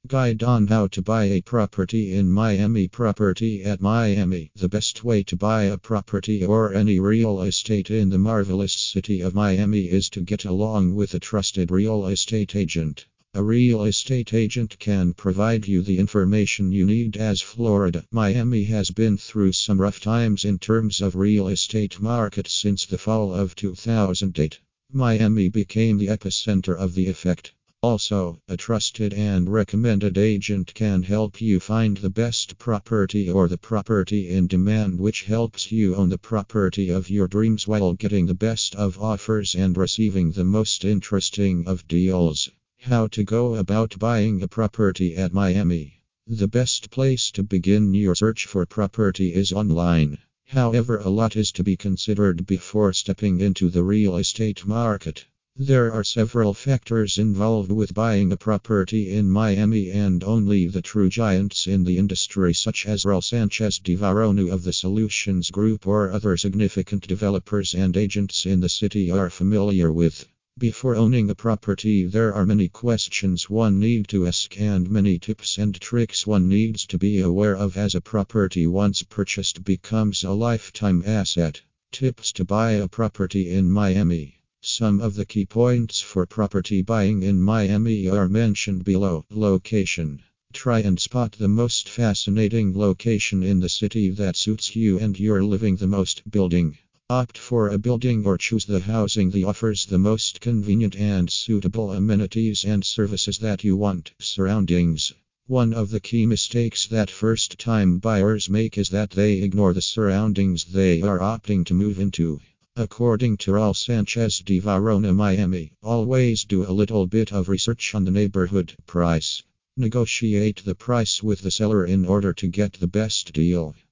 Guide on how to buy a property in Miami. Property at Miami. The best way to buy a property or any real estate in the marvelous city of Miami is to get along with a trusted real estate agent. A real estate agent can provide you the information you need, as Florida, Miami has been through some rough times in terms of real estate market since the fall of 2008. Miami became the epicenter of the effect. Also, a trusted and recommended agent can help you find the best property or the property in demand, which helps you own the property of your dreams while getting the best of offers and receiving the most interesting of deals. How to go about buying a property at Miami. The best place to begin your search for property is online. However, a lot is to be considered before stepping into the real estate market. There are several factors involved with buying a property in Miami, and only the true giants in the industry, such as Raul Sanchez de Varona of the Solutions Group or other significant developers and agents in the city, are familiar with. Before owning a property, there are many questions one needs to ask and many tips and tricks one needs to be aware of, as a property once purchased becomes a lifetime asset. Tips to buy a property in Miami. Some of the key points for property buying in Miami are mentioned below. Location. Try and spot the most fascinating location in the city that suits you and you're living the most. Building. Opt for a building or choose the housing that offers the most convenient and suitable amenities and services that you want. Surroundings. One of the key mistakes that first-time buyers make is that they ignore the surroundings they are opting to move into. According to Raul Sanchez de Varona, Miami, always do a little bit of research on the neighborhood. Price. Negotiate the price with the seller in order to get the best deal.